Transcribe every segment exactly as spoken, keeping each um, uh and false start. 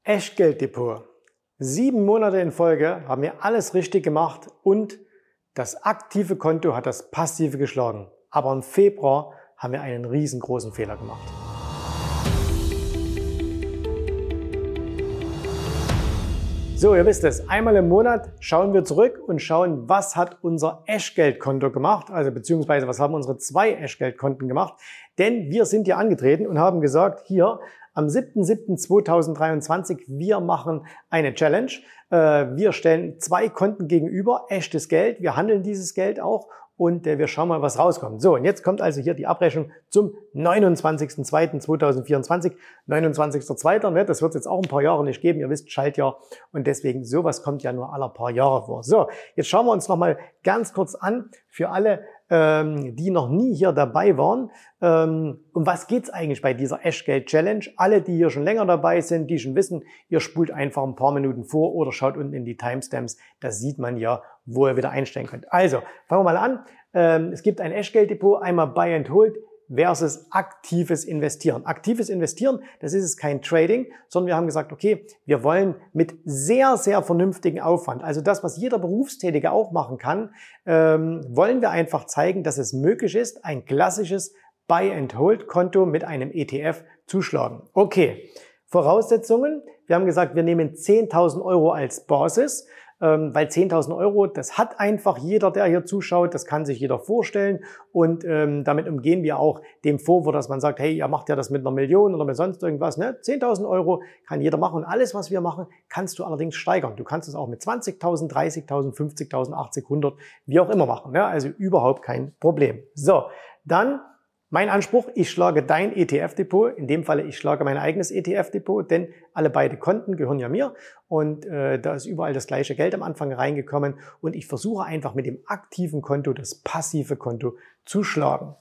Echtgelddepot. Sieben Monate in Folge haben wir alles richtig gemacht und das aktive Konto hat das passive geschlagen. Aber im Februar haben wir einen riesengroßen Fehler gemacht. So, ihr wisst es, einmal im Monat schauen wir zurück und schauen, was hat unser Echtgeldkonto gemacht, also beziehungsweise was haben unsere zwei Echtgeldkonten gemacht. Denn wir sind hier angetreten und haben gesagt, hier am siebten siebten zweitausenddreiundzwanzig, wir machen eine Challenge. Wir stellen zwei Konten gegenüber, echtes Geld, wir handeln dieses Geld auch und wir schauen mal, was rauskommt. So, und jetzt kommt also hier die Abrechnung zum neunundzwanzigsten zweiten zweitausendvierundzwanzig. neunundzwanzigster zweiter Ne, das wird es jetzt auch ein paar Jahre nicht geben. Ihr wisst, Schaltjahr und deswegen sowas kommt ja nur alle paar Jahre vor. So, jetzt schauen wir uns noch mal ganz kurz an für alle, ähm, die noch nie hier dabei waren. Ähm, um was geht's eigentlich bei dieser Echtgeld-Challenge? Alle, die hier schon länger dabei sind, die schon wissen, ihr spult einfach ein paar Minuten vor oder schaut unten in die Timestamps. Da sieht man ja, wo ihr wieder einsteigen könnt. Also, fangen wir mal an. Ähm, es gibt ein Echtgelddepot, einmal Buy and Hold versus aktives Investieren. Aktives Investieren, das ist es kein Trading, sondern wir haben gesagt, okay, wir wollen mit sehr, sehr vernünftigen Aufwand, also das, was jeder Berufstätige auch machen kann, ähm, wollen wir einfach zeigen, dass es möglich ist, ein klassisches Buy-and-Hold-Konto mit einem E T F zu schlagen. Okay, Voraussetzungen, wir haben gesagt, wir nehmen zehntausend Euro als Basis, ähm, weil zehntausend Euro, das hat einfach jeder, der hier zuschaut, das kann sich jeder vorstellen und ähm, damit umgehen wir auch dem Vorwurf, dass man sagt, hey, ihr macht ja das mit einer Million oder mit sonst irgendwas, ne? zehntausend Euro kann jeder machen und alles, was wir machen, kannst du allerdings steigern. Du kannst es auch mit zwanzigtausend, dreißigtausend, fünfzigtausend, achtzig, hundert, wie auch immer machen, ne? Also überhaupt kein Problem. So, dann mein Anspruch, ich schlage dein E T F-Depot, in dem Falle ich schlage mein eigenes E T F-Depot, denn alle beide Konten gehören ja mir und äh, da ist überall das gleiche Geld am Anfang reingekommen und ich versuche einfach mit dem aktiven Konto das passive Konto zu schlagen.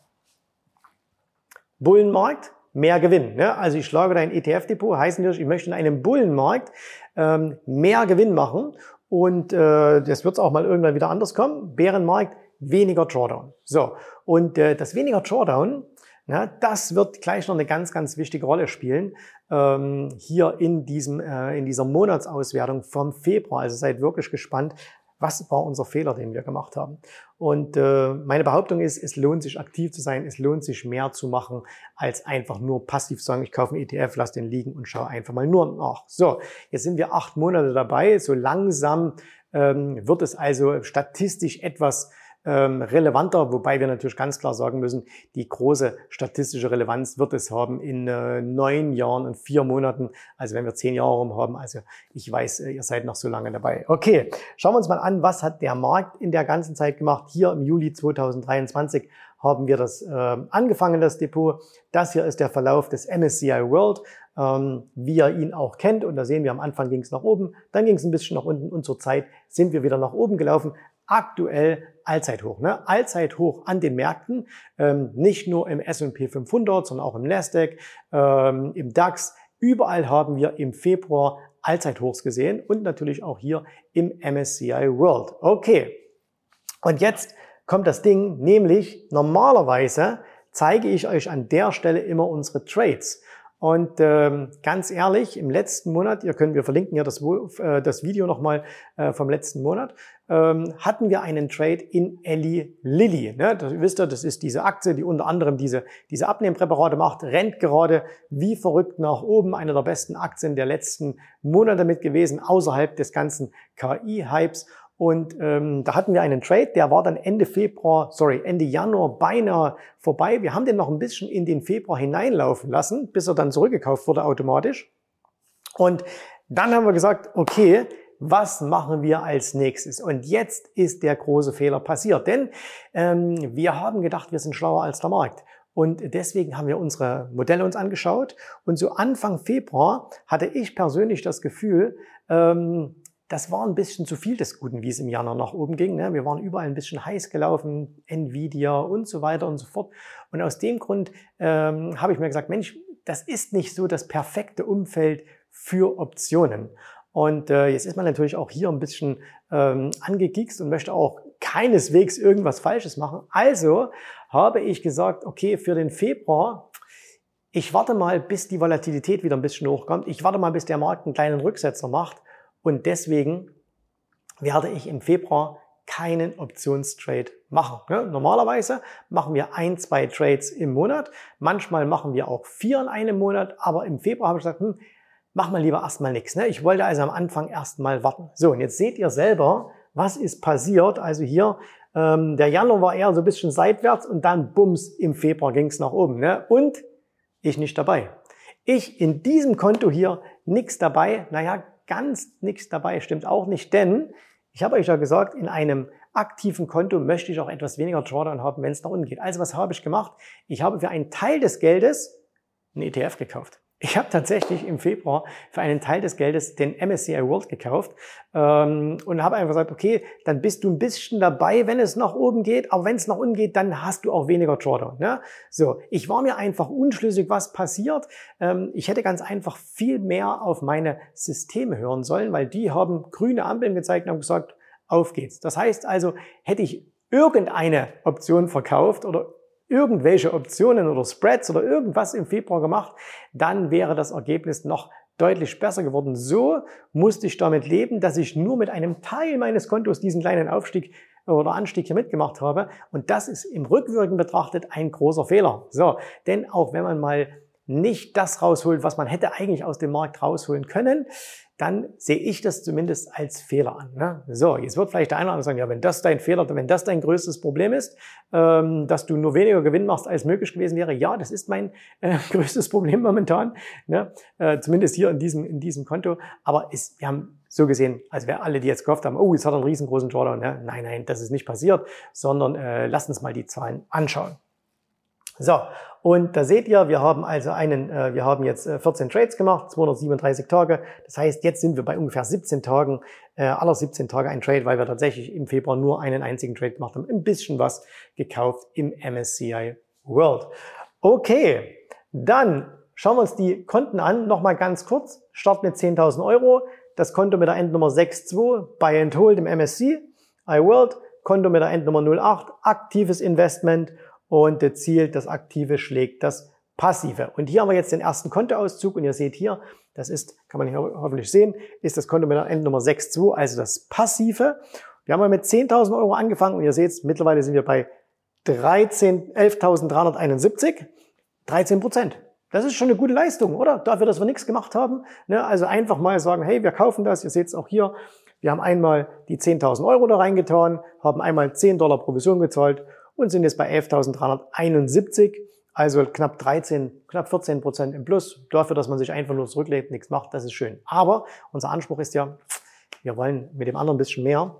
Bullenmarkt, mehr Gewinn. Ne? Also ich schlage dein E T F-Depot, heißt natürlich, ich möchte in einem Bullenmarkt ähm, mehr Gewinn machen und äh, das wird auch mal irgendwann wieder anders kommen. Bärenmarkt, weniger Drawdown. So, und äh, das weniger Drawdown, na, das wird gleich noch eine ganz, ganz wichtige Rolle spielen ähm, hier in diesem äh, in dieser Monatsauswertung vom Februar. Also seid wirklich gespannt, was war unser Fehler, den wir gemacht haben. Und äh, meine Behauptung ist, es lohnt sich aktiv zu sein, es lohnt sich mehr zu machen, als einfach nur passiv sagen, ich kaufe einen E T F, lass den liegen und schaue einfach mal nur nach. So, jetzt sind wir acht Monate dabei, so langsam ähm, wird es also statistisch etwas Ähm, relevanter, wobei wir natürlich ganz klar sagen müssen, die große statistische Relevanz wird es haben in äh, neun Jahren und vier Monaten, also wenn wir zehn Jahre rum haben, also ich weiß, äh, ihr seid noch so lange dabei. Okay, schauen wir uns mal an, was hat der Markt in der ganzen Zeit gemacht. Hier im Juli zweitausenddreiundzwanzig haben wir das äh, angefangen, das Depot. Das hier ist der Verlauf des M S C I World, ähm, wie ihr ihn auch kennt. Und da sehen wir, am Anfang ging es nach oben, dann ging es ein bisschen nach unten und zur Zeit sind wir wieder nach oben gelaufen. Aktuell Allzeithoch, ne? Allzeithoch an den Märkten, ähm, nicht nur im S und P fünfhundert, sondern auch im Nasdaq, ähm, im DAX. Überall haben wir im Februar Allzeithochs gesehen und natürlich auch hier im M S C I World. Okay, und jetzt kommt das Ding, nämlich normalerweise zeige ich euch an der Stelle immer unsere Trades. Und ähm, ganz ehrlich, im letzten Monat, ihr könnt, wir verlinken ja das, äh, das Video nochmal äh, vom letzten Monat, ähm, hatten wir einen Trade in Eli Lilly. Ne? Das, wisst ihr, das ist diese Aktie, die unter anderem diese, diese Abnehmpräparate macht, rennt gerade wie verrückt nach oben. Eine der besten Aktien der letzten Monate mit gewesen, außerhalb des ganzen K I-Hypes. Und ähm, da hatten wir einen Trade, der war dann Ende Februar, sorry, Ende Januar beinahe vorbei. Wir haben den noch ein bisschen in den Februar hineinlaufen lassen, bis er dann zurückgekauft wurde automatisch. Und dann haben wir gesagt, okay, was machen wir als nächstes? Und jetzt ist der große Fehler passiert, denn ähm, wir haben gedacht, wir sind schlauer als der Markt. Und deswegen haben wir unsere Modelle uns angeschaut. Und so Anfang Februar hatte ich persönlich das Gefühl, ähm, das war ein bisschen zu viel des Guten, wie es im Januar nach oben ging. Wir waren überall ein bisschen heiß gelaufen, Nvidia und so weiter und so fort. Und aus dem Grund ähm, habe ich mir gesagt, Mensch, das ist nicht so das perfekte Umfeld für Optionen. Und äh, jetzt ist man natürlich auch hier ein bisschen ähm, angekiekst und möchte auch keineswegs irgendwas Falsches machen. Also habe ich gesagt, okay, für den Februar, ich warte mal, bis die Volatilität wieder ein bisschen hochkommt. Ich warte mal, bis der Markt einen kleinen Rücksetzer macht. Und deswegen werde ich im Februar keinen Optionstrade machen. Ja, normalerweise machen wir ein, zwei Trades im Monat. Manchmal machen wir auch vier in einem Monat. Aber im Februar habe ich gesagt, hm, mach mal lieber erstmal nichts. Ne? Ich wollte also am Anfang erstmal warten. So, und jetzt seht ihr selber, was ist passiert. Also hier, ähm, der Januar war eher so ein bisschen seitwärts und dann bums, im Februar ging es nach oben. Ne? Und ich nicht dabei. Ich in diesem Konto hier nichts dabei. Naja, ganz nichts dabei stimmt auch nicht, denn ich habe euch ja gesagt, in einem aktiven Konto möchte ich auch etwas weniger Drawdown haben, wenn es nach unten geht. Also was habe ich gemacht? Ich habe für einen Teil des Geldes einen E T F gekauft. Ich habe tatsächlich im Februar für einen Teil des Geldes den M S C I World gekauft ähm, und habe einfach gesagt, okay, dann bist du ein bisschen dabei, wenn es nach oben geht, aber wenn es nach unten geht, dann hast du auch weniger Drawdown. Ne? So, ich war mir einfach unschlüssig, was passiert. Ähm, ich hätte ganz einfach viel mehr auf meine Systeme hören sollen, weil die haben grüne Ampeln gezeigt und haben gesagt, auf geht's. Das heißt also, hätte ich irgendeine Option verkauft oder irgendwelche Optionen oder Spreads oder irgendwas im Februar gemacht, dann wäre das Ergebnis noch deutlich besser geworden. So musste ich damit leben, dass ich nur mit einem Teil meines Kontos diesen kleinen Aufstieg oder Anstieg hier mitgemacht habe. Und das ist im Rückwirkend betrachtet ein großer Fehler. So, denn auch wenn man mal nicht das rausholt, was man hätte eigentlich aus dem Markt rausholen können, dann sehe ich das zumindest als Fehler an. Ne? So, jetzt wird vielleicht der eine oder andere sagen, ja, wenn das dein Fehler, wenn das dein größtes Problem ist, ähm, dass du nur weniger Gewinn machst, als möglich gewesen wäre, ja, das ist mein äh, größtes Problem momentan, ne? äh, zumindest hier in diesem, in diesem Konto. Aber ist, wir haben so gesehen, also wir alle, die jetzt gehofft haben, oh, jetzt hat er einen riesengroßen Drawdown, ne? Nein, nein, das ist nicht passiert, sondern äh, lasst uns mal die Zahlen anschauen. So, und da seht ihr, wir haben also einen, äh, wir haben jetzt äh, vierzehn Trades gemacht, zweihundertsiebenunddreißig Tage. Das heißt, jetzt sind wir bei ungefähr siebzehn Tagen, äh, aller siebzehn Tage ein Trade, weil wir tatsächlich im Februar nur einen einzigen Trade gemacht haben, ein bisschen was gekauft im M S C I World. Okay, dann schauen wir uns die Konten an, nochmal ganz kurz. Start mit zehntausend Euro, das Konto mit der Endnummer sechs zwei, Buy and Hold im M S C I World, Konto mit der Endnummer null acht, aktives Investment. Und das Ziel, das Aktive schlägt das Passive. Und hier haben wir jetzt den ersten Kontoauszug und ihr seht hier, das ist, kann man hier hoffentlich sehen, ist das Konto mit der Endnummer sechs zwei, also das Passive. Wir haben mal mit zehntausend Euro angefangen und ihr seht, mittlerweile sind wir bei elftausenddreihunderteinundsiebzig, dreizehn Prozent. Das ist schon eine gute Leistung, oder? Dafür, dass wir nichts gemacht haben. Ne? Also einfach mal sagen, hey, wir kaufen das. Ihr seht es auch hier. Wir haben einmal die zehntausend Euro da reingetan, haben einmal zehn Dollar Provision gezahlt und sind jetzt bei elftausenddreihunderteinundsiebzig, also knapp dreizehn, knapp vierzehn Prozent im Plus. Dafür, dass man sich einfach nur zurücklegt, nichts macht, das ist schön. Aber unser Anspruch ist ja, wir wollen mit dem anderen ein bisschen mehr.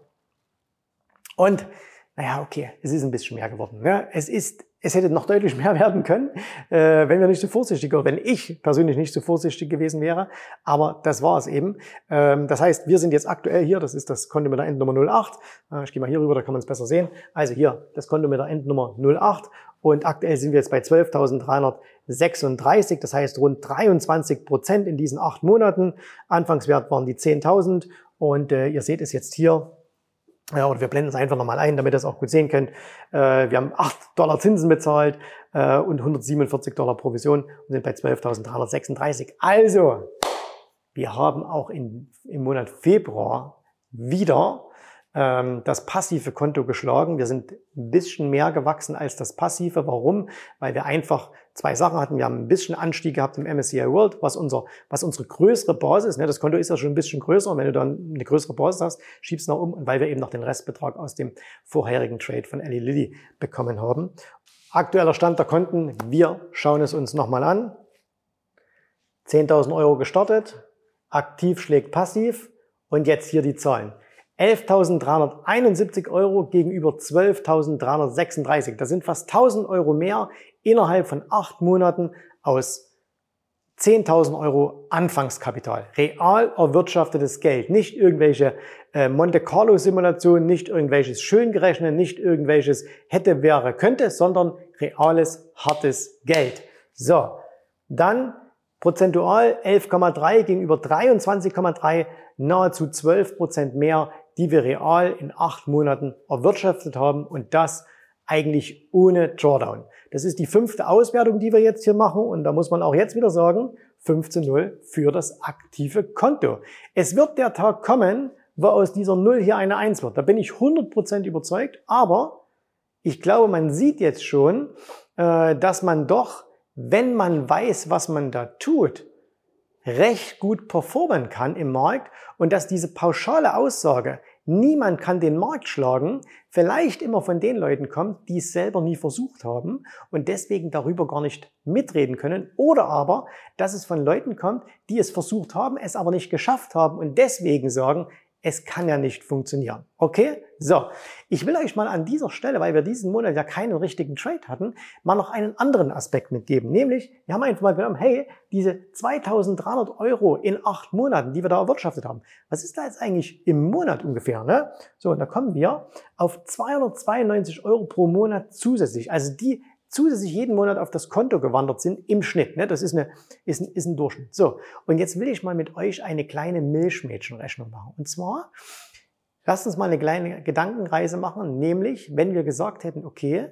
Und naja, okay, es ist ein bisschen mehr geworden. Ne? Es ist, es hätte noch deutlich mehr werden können, äh, wenn wir nicht so vorsichtig oder wenn ich persönlich nicht so vorsichtig gewesen wäre. Aber das war es eben. Ähm, das heißt, wir sind jetzt aktuell hier, das ist das Konto mit der Endnummer null acht. Äh, ich gehe mal hier rüber, da kann man es besser sehen. Also hier das Konto mit der Endnummer null acht. Und aktuell sind wir jetzt bei zwölftausenddreihundertsechsunddreißig. Das heißt rund dreiundzwanzig Prozent in diesen acht Monaten. Anfangswert waren die zehntausend. Und äh, ihr seht es jetzt hier. Ja, oder wir blenden es einfach nochmal ein, damit ihr es auch gut sehen könnt. Äh, wir haben acht Dollar Zinsen bezahlt äh, und hundertsiebenundvierzig Dollar Provision und sind bei zwölftausenddreihundertsechsunddreißig. Also, wir haben auch in, im Monat Februar wieder ähm, das passive Konto geschlagen. Wir sind ein bisschen mehr gewachsen als das passive. Warum? Weil wir einfach zwei Sachen hatten. Wir haben ein bisschen Anstieg gehabt im M S C I World, was unser, was unsere größere Basis, ne, das Konto ist ja schon ein bisschen größer. Und wenn du dann eine größere Basis hast, schiebst du noch um, und weil wir eben noch den Restbetrag aus dem vorherigen Trade von Eli Lilly bekommen haben. Aktueller Stand der Konten, wir schauen es uns nochmal an. zehntausend Euro gestartet, aktiv schlägt passiv und jetzt hier die Zahlen. elftausenddreihunderteinundsiebzig Euro gegenüber zwölftausenddreihundertsechsunddreißig. Das sind fast tausend Euro mehr innerhalb von acht Monaten aus zehntausend Euro Anfangskapital. Real erwirtschaftetes Geld. Nicht irgendwelche äh, Monte Carlo Simulationen, nicht irgendwelches Schöngerechnet, nicht irgendwelches hätte, wäre, könnte, sondern reales, hartes Geld. So, dann prozentual elf Komma drei gegenüber dreiundzwanzig Komma drei, nahezu zwölf Prozent mehr, die wir real in acht Monaten erwirtschaftet haben, und das eigentlich ohne Drawdown. Das ist die fünfte Auswertung, die wir jetzt hier machen und da muss man auch jetzt wieder sagen, fünfzehn null für das aktive Konto. Es wird der Tag kommen, wo aus dieser null hier eine eins wird. Da bin ich hundert Prozent überzeugt, aber ich glaube, man sieht jetzt schon, dass man doch, wenn man weiß, was man da tut, recht gut performen kann im Markt und dass diese pauschale Aussage, niemand kann den Markt schlagen, vielleicht immer von den Leuten kommt, die es selber nie versucht haben und deswegen darüber gar nicht mitreden können oder aber, dass es von Leuten kommt, die es versucht haben, es aber nicht geschafft haben und deswegen sagen, es kann ja nicht funktionieren. Okay? So, ich will euch mal an dieser Stelle, weil wir diesen Monat ja keinen richtigen Trade hatten, mal noch einen anderen Aspekt mitgeben. Nämlich, wir haben einfach mal genommen, hey, diese zweitausenddreihundert Euro in acht Monaten, die wir da erwirtschaftet haben, was ist da jetzt eigentlich im Monat ungefähr? Ne? So, und da kommen wir auf zweihundertzweiundneunzig Euro pro Monat zusätzlich. Also die zusätzlich jeden Monat auf das Konto gewandert sind im Schnitt. Ne? Das ist, eine, ist, ein, ist ein Durchschnitt. So, und jetzt will ich mal mit euch eine kleine Milchmädchenrechnung machen. Und zwar, lasst uns mal eine kleine Gedankenreise machen, nämlich, wenn wir gesagt hätten, okay,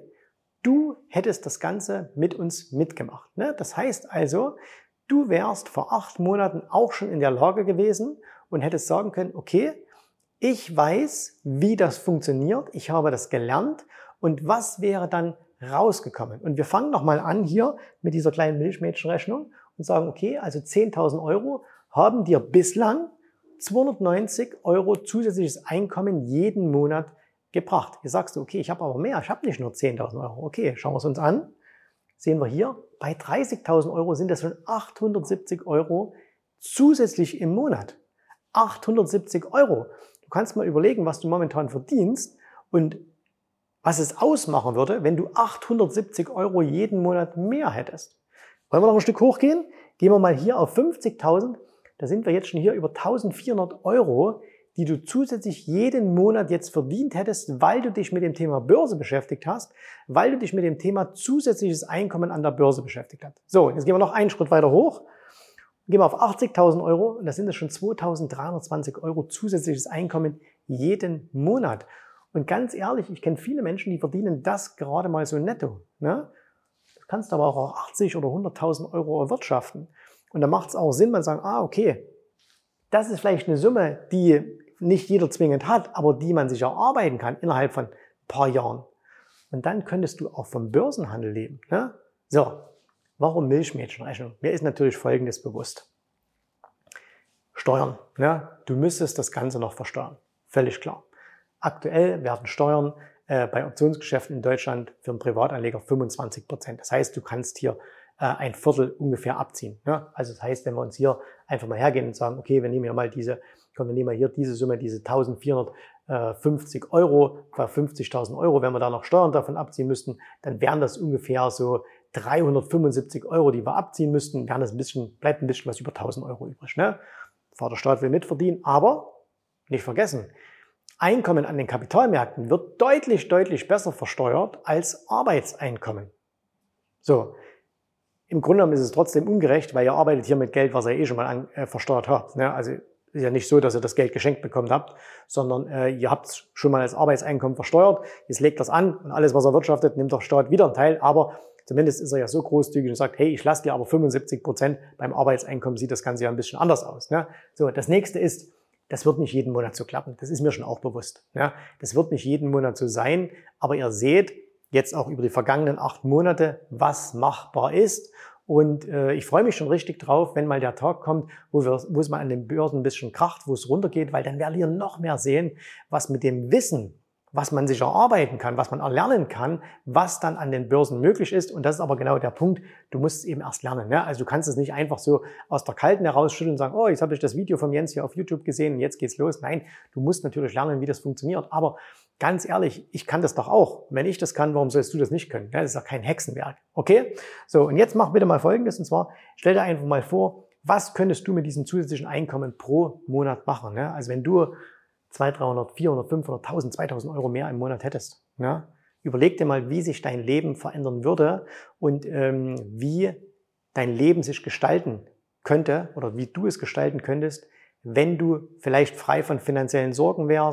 du hättest das Ganze mit uns mitgemacht. Ne? Das heißt also, du wärst vor acht Monaten auch schon in der Lage gewesen und hättest sagen können, okay, ich weiß, wie das funktioniert, ich habe das gelernt und was wäre dann rausgekommen. Und wir fangen nochmal an hier mit dieser kleinen Milchmädchenrechnung und sagen, okay, also zehntausend Euro haben dir bislang zweihundertneunzig Euro zusätzliches Einkommen jeden Monat gebracht. Jetzt sagst du, okay, ich habe aber mehr, ich habe nicht nur zehntausend Euro. Okay, schauen wir es uns an. Sehen wir hier, bei dreißigtausend Euro sind das schon achthundertsiebzig Euro zusätzlich im Monat. achthundertsiebzig Euro. Du kannst mal überlegen, was du momentan verdienst und was es ausmachen würde, wenn du achthundertsiebzig Euro jeden Monat mehr hättest. Wollen wir noch ein Stück hochgehen? Gehen wir mal hier auf fünfzigtausend. Da sind wir jetzt schon hier über eintausendvierhundert Euro, die du zusätzlich jeden Monat jetzt verdient hättest, weil du dich mit dem Thema Börse beschäftigt hast, weil du dich mit dem Thema zusätzliches Einkommen an der Börse beschäftigt hast. So, jetzt gehen wir noch einen Schritt weiter hoch. Gehen wir auf achtzigtausend Euro und da sind es schon zweitausenddreihundertzwanzig Euro zusätzliches Einkommen jeden Monat. Und ganz ehrlich, ich kenne viele Menschen, die verdienen das gerade mal so netto. Ne? Das kannst du aber auch achtzig oder hunderttausend Euro erwirtschaften. Und da macht es auch Sinn, man sagt, ah, okay, das ist vielleicht eine Summe, die nicht jeder zwingend hat, aber die man sich erarbeiten kann innerhalb von ein paar Jahren. Und dann könntest du auch vom Börsenhandel leben. Ne? So, warum Milchmädchenrechnung? Mir ist natürlich Folgendes bewusst. Steuern. Ne? Du müsstest das Ganze noch versteuern. Völlig klar. Aktuell werden Steuern äh, bei Optionsgeschäften in Deutschland für einen Privatanleger fünfundzwanzig Prozent. Das heißt, du kannst hier äh, ein Viertel ungefähr abziehen. Ne? Also das heißt, wenn wir uns hier einfach mal hergehen und sagen, okay, wir nehmen ja mal diese, komm, wir nehmen mal hier diese Summe, diese eintausendvierhundertfünfzig Euro, bei fünfzigtausend Euro, wenn wir da noch Steuern davon abziehen müssten, dann wären das ungefähr so dreihundertfünfundsiebzig Euro, die wir abziehen müssten, wären das ein bisschen, bleibt ein bisschen was über tausend Euro übrig. Ne? Der Staat will mitverdienen, aber nicht vergessen, Einkommen an den Kapitalmärkten wird deutlich, deutlich besser versteuert als Arbeitseinkommen. So, im Grunde genommen ist es trotzdem ungerecht, weil ihr arbeitet hier mit Geld, was ihr eh schon mal an, äh, versteuert habt. Ne? Also ist ja nicht so, dass ihr das Geld geschenkt bekommen habt, sondern äh, ihr habt es schon mal als Arbeitseinkommen versteuert. Jetzt legt das an und alles, was er wirtschaftet, nimmt der Staat wieder einen Teil. Aber zumindest ist er ja so großzügig und sagt, hey, ich lasse dir aber fünfundsiebzig Prozent. Beim Arbeitseinkommen sieht das Ganze ja ein bisschen anders aus. Ne? So, das nächste ist, das wird nicht jeden Monat so klappen. Das ist mir schon auch bewusst. Ja, das wird nicht jeden Monat so sein. Aber ihr seht jetzt auch über die vergangenen acht Monate, was machbar ist. Und äh, ich freue mich schon richtig drauf, wenn mal der Tag kommt, wo, wir, wo es mal an den Börsen ein bisschen kracht, wo es runtergeht, weil dann werdet ihr noch mehr sehen, was mit dem Wissen, was man sich erarbeiten kann, was man erlernen kann, was dann an den Börsen möglich ist. Und das ist aber genau der Punkt, du musst es eben erst lernen. Ne? Also du kannst es nicht einfach so aus der Kalten herausschütteln und sagen, oh, jetzt habe ich das Video von Jens hier auf YouTube gesehen und jetzt geht's los. Nein, du musst natürlich lernen, wie das funktioniert. Aber ganz ehrlich, ich kann das doch auch. Wenn ich das kann, warum sollst du das nicht können? Das ist doch kein Hexenwerk. Okay? So, und jetzt mach bitte mal Folgendes. Und zwar, stell dir einfach mal vor, was könntest du mit diesem zusätzlichen Einkommen pro Monat machen? Ne? Also wenn du zweihundert, dreihundert, vierhundert, fünfhundert, tausend, zweitausend Euro mehr im Monat hättest. Ja? Überleg dir mal, wie sich dein Leben verändern würde und ähm, wie dein Leben sich gestalten könnte oder wie du es gestalten könntest, wenn du vielleicht frei von finanziellen Sorgen wärst,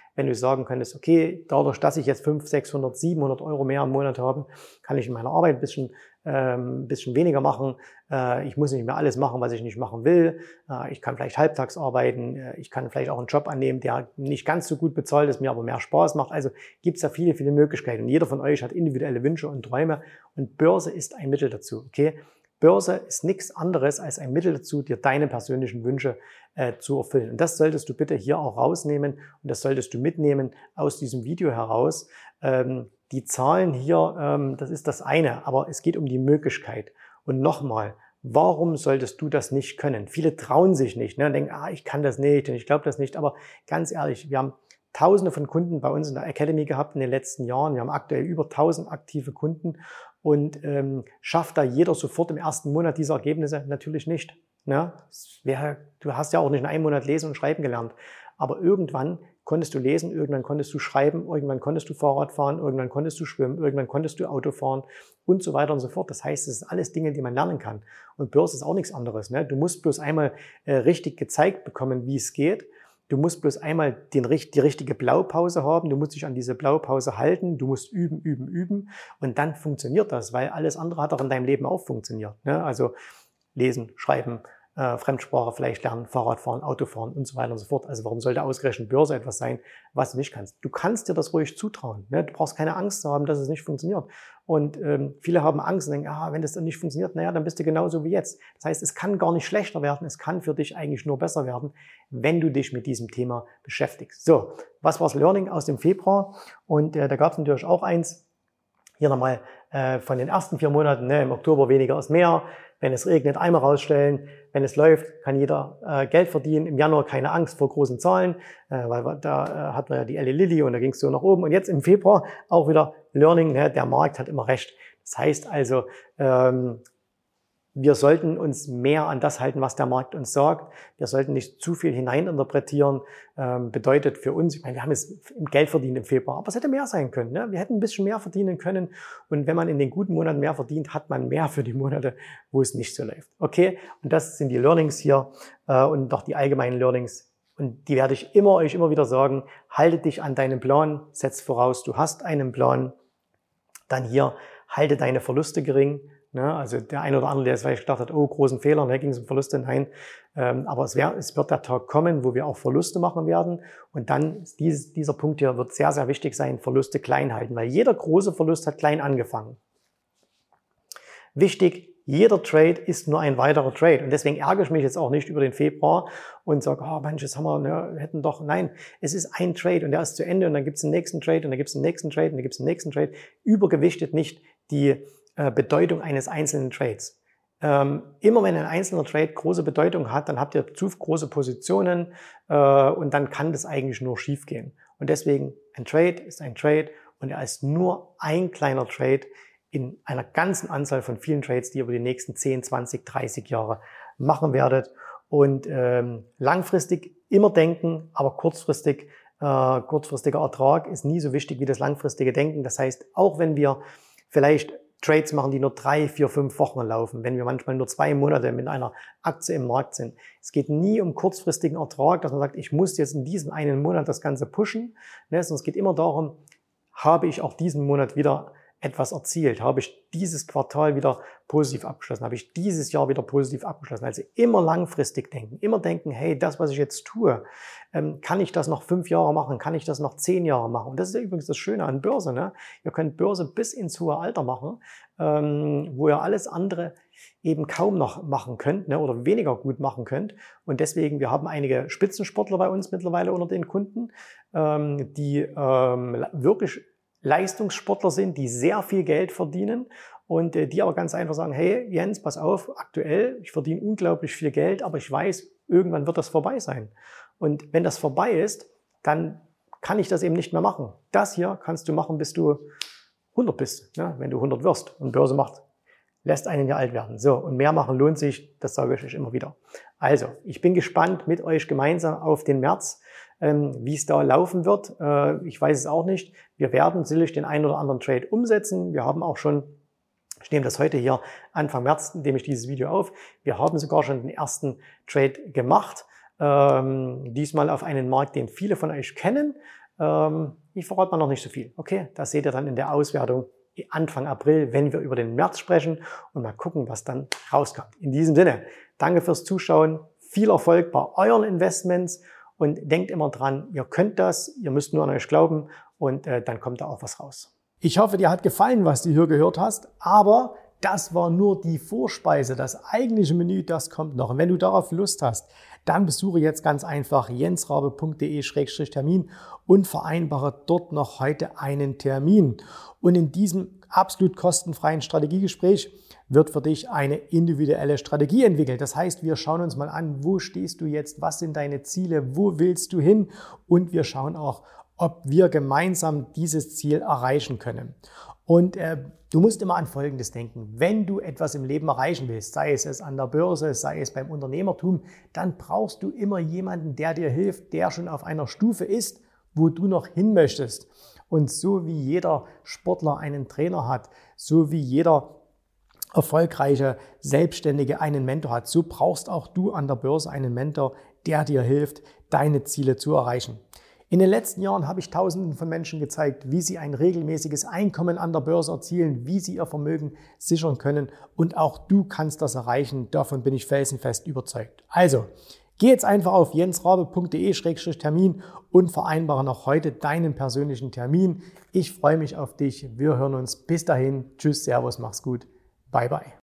wenn du sagen könntest, okay, dadurch, dass ich jetzt fünfhundert, sechshundert, siebenhundert Euro mehr im Monat habe, kann ich in meiner Arbeit ein bisschen, ähm, ein bisschen weniger machen. Äh, ich muss nicht mehr alles machen, was ich nicht machen will. Äh, ich kann vielleicht halbtags arbeiten. Äh, ich kann vielleicht auch einen Job annehmen, der nicht ganz so gut bezahlt ist, mir aber mehr Spaß macht. Also gibt es ja viele, viele Möglichkeiten. Und jeder von euch hat individuelle Wünsche und Träume. Und Börse ist ein Mittel dazu, okay? Börse ist nichts anderes als ein Mittel dazu, dir deine persönlichen Wünsche äh, zu erfüllen. Und das solltest du bitte hier auch rausnehmen und das solltest du mitnehmen aus diesem Video heraus. Ähm, die Zahlen hier, ähm, das ist das eine, aber es geht um die Möglichkeit. Und nochmal, warum solltest du das nicht können? Viele trauen sich nicht, ne, und denken, ah, ich kann das nicht und ich glaube das nicht. Aber ganz ehrlich, wir haben Tausende von Kunden bei uns in der Academy gehabt in den letzten Jahren. Wir haben aktuell über tausend aktive Kunden. Und ähm, schafft da jeder sofort im ersten Monat diese Ergebnisse? Natürlich nicht. Ne? Wäre, du hast ja auch nicht in einem Monat lesen und schreiben gelernt. Aber irgendwann konntest du lesen, irgendwann konntest du schreiben, irgendwann konntest du Fahrrad fahren, irgendwann konntest du schwimmen, irgendwann konntest du Auto fahren und so weiter und so fort. Das heißt, es ist alles Dinge, die man lernen kann. Und Börse ist auch nichts anderes. Ne? Du musst bloß einmal äh, richtig gezeigt bekommen, wie es geht. Du musst bloß einmal den, die richtige Blaupause haben, du musst dich an diese Blaupause halten, du musst üben, üben, üben und dann funktioniert das, weil alles andere hat auch in deinem Leben auch funktioniert. Ne? Also lesen, schreiben, äh, Fremdsprache vielleicht lernen, Fahrradfahren, Autofahren und so weiter und so fort. Also warum sollte ausgerechnet Börse etwas sein, was du nicht kannst? Du kannst dir das ruhig zutrauen. Ne? Du brauchst keine Angst zu haben, dass es nicht funktioniert. Und ähm, viele haben Angst und denken, ah, wenn das dann nicht funktioniert, naja, dann bist du genauso wie jetzt. Das heißt, es kann gar nicht schlechter werden, es kann für dich eigentlich nur besser werden, wenn du dich mit diesem Thema beschäftigst. So, was war das Learning aus dem Februar? Und äh, da gab es natürlich auch eins, hier nochmal äh, von den ersten vier Monaten, ne, im Oktober weniger ist mehr. Wenn es regnet, Eimer rausstellen. Wenn es läuft, kann jeder äh, Geld verdienen. Im Januar keine Angst vor großen Zahlen, äh, weil da äh, hatten wir ja die Elle Lilly und da ging es so nach oben. Und jetzt im Februar auch wieder Learning, ne, der Markt hat immer recht. Das heißt also, ähm, wir sollten uns mehr an das halten, was der Markt uns sagt. Wir sollten nicht zu viel hineininterpretieren. Ähm, bedeutet für uns, ich meine, wir haben jetzt Geld verdient im Februar, aber es hätte mehr sein können. Ne? Wir hätten ein bisschen mehr verdienen können. Und wenn man in den guten Monaten mehr verdient, hat man mehr für die Monate, wo es nicht so läuft. Okay? Und das sind die Learnings hier äh, und doch die allgemeinen Learnings. Und die werde ich immer euch immer wieder sagen. Halte dich an deinen Plan. Setz voraus, du hast einen Plan. Dann hier, halte deine Verluste gering. Ne, also der eine oder andere, der jetzt vielleicht gedacht hat, oh, großen Fehler, ne, ging es um Verluste, nein. Ähm, aber es, wär, es wird der Tag kommen, wo wir auch Verluste machen werden. Und dann, dieses, dieser Punkt hier wird sehr, sehr wichtig sein, Verluste klein halten, weil jeder große Verlust hat klein angefangen. Wichtig, jeder Trade ist nur ein weiterer Trade. Und deswegen ärgere ich mich jetzt auch nicht über den Februar und sage, oh Mensch, jetzt haben wir, ne, hätten doch, nein, es ist ein Trade und der ist zu Ende und dann gibt es den nächsten Trade und dann gibt es den nächsten Trade und dann gibt es den nächsten Trade. Übergewichtet nicht die Bedeutung eines einzelnen Trades. Ähm, immer wenn ein einzelner Trade große Bedeutung hat, dann habt ihr zu große Positionen äh, und dann kann das eigentlich nur schief gehen. Und deswegen, ein Trade ist ein Trade und er ist nur ein kleiner Trade in einer ganzen Anzahl von vielen Trades, die ihr über die nächsten zehn, zwanzig, dreißig Jahre machen werdet. Und ähm, langfristig immer denken, aber kurzfristig, äh, kurzfristiger Ertrag ist nie so wichtig wie das langfristige Denken. Das heißt, auch wenn wir vielleicht Trades machen, die nur drei, vier, fünf Wochen laufen, wenn wir manchmal nur zwei Monate mit einer Aktie im Markt sind. Es geht nie um kurzfristigen Ertrag, dass man sagt, ich muss jetzt in diesem einen Monat das Ganze pushen, ne, sondern es geht immer darum, habe ich auch diesen Monat wieder etwas erzielt, habe ich dieses Quartal wieder positiv abgeschlossen, habe ich dieses Jahr wieder positiv abgeschlossen. Also immer langfristig denken, immer denken, hey, das, was ich jetzt tue, ähm, kann ich das noch fünf Jahre machen, kann ich das noch zehn Jahre machen? Und das ist ja übrigens das Schöne an Börse. Ne? Ihr könnt Börse bis ins hohe Alter machen, ähm, wo ihr alles andere eben kaum noch machen könnt, ne, oder weniger gut machen könnt. Und deswegen, wir haben einige Spitzensportler bei uns mittlerweile unter den Kunden, ähm, die ähm, wirklich Leistungssportler sind, die sehr viel Geld verdienen und äh, die aber ganz einfach sagen, hey Jens, pass auf, aktuell, ich verdiene unglaublich viel Geld, aber ich weiß, irgendwann wird das vorbei sein. Und wenn das vorbei ist, dann kann ich das eben nicht mehr machen. Das hier kannst du machen, bis du hundert bist, ne? Wenn du hundert wirst. Und Börse macht, lässt einen ja alt werden. So, und mehr machen lohnt sich, das sage ich euch immer wieder. Also, ich bin gespannt mit euch gemeinsam auf den März, ähm, wie es da laufen wird. Äh, ich weiß es auch nicht. Wir werden sicherlich den einen oder anderen Trade umsetzen. Wir haben auch schon, ich nehme das heute hier Anfang März, nehme ich dieses Video auf, wir haben sogar schon den ersten Trade gemacht. Ähm, diesmal auf einen Markt, den viele von euch kennen. Ähm, ich verrate mal noch nicht so viel. Okay, das seht ihr dann in der Auswertung Anfang April, wenn wir über den März sprechen und mal gucken, was dann rauskommt. In diesem Sinne, danke fürs Zuschauen, viel Erfolg bei euren Investments und denkt immer dran, ihr könnt das, ihr müsst nur an euch glauben und äh, dann kommt da auch was raus. Ich hoffe, dir hat gefallen, was du hier gehört hast, aber das war nur die Vorspeise. Das eigentliche Menü, das kommt noch. Und wenn du darauf Lust hast, dann besuche jetzt ganz einfach jensrabe punkt de Schrägstrich Termin und vereinbare dort noch heute einen Termin. Und in diesem absolut kostenfreien Strategiegespräch wird für dich eine individuelle Strategie entwickelt. Das heißt, wir schauen uns mal an, wo stehst du jetzt, was sind deine Ziele, wo willst du hin und wir schauen auch, ob wir gemeinsam dieses Ziel erreichen können. Und äh, du musst immer an Folgendes denken. Wenn du etwas im Leben erreichen willst, sei es es an der Börse, sei es beim Unternehmertum, dann brauchst du immer jemanden, der dir hilft, der schon auf einer Stufe ist, wo du noch hin möchtest. Und so wie jeder Sportler einen Trainer hat, so wie jeder erfolgreiche Selbstständige einen Mentor hat, so brauchst auch du an der Börse einen Mentor, der dir hilft, deine Ziele zu erreichen. In den letzten Jahren habe ich Tausenden von Menschen gezeigt, wie sie ein regelmäßiges Einkommen an der Börse erzielen, wie sie ihr Vermögen sichern können und auch du kannst das erreichen. Davon bin ich felsenfest überzeugt. Also, geh jetzt einfach auf jensrabe punkt de Schrägstrich Termin und vereinbare noch heute deinen persönlichen Termin. Ich freue mich auf dich. Wir hören uns. Bis dahin. Tschüss, Servus, mach's gut. Bye, bye.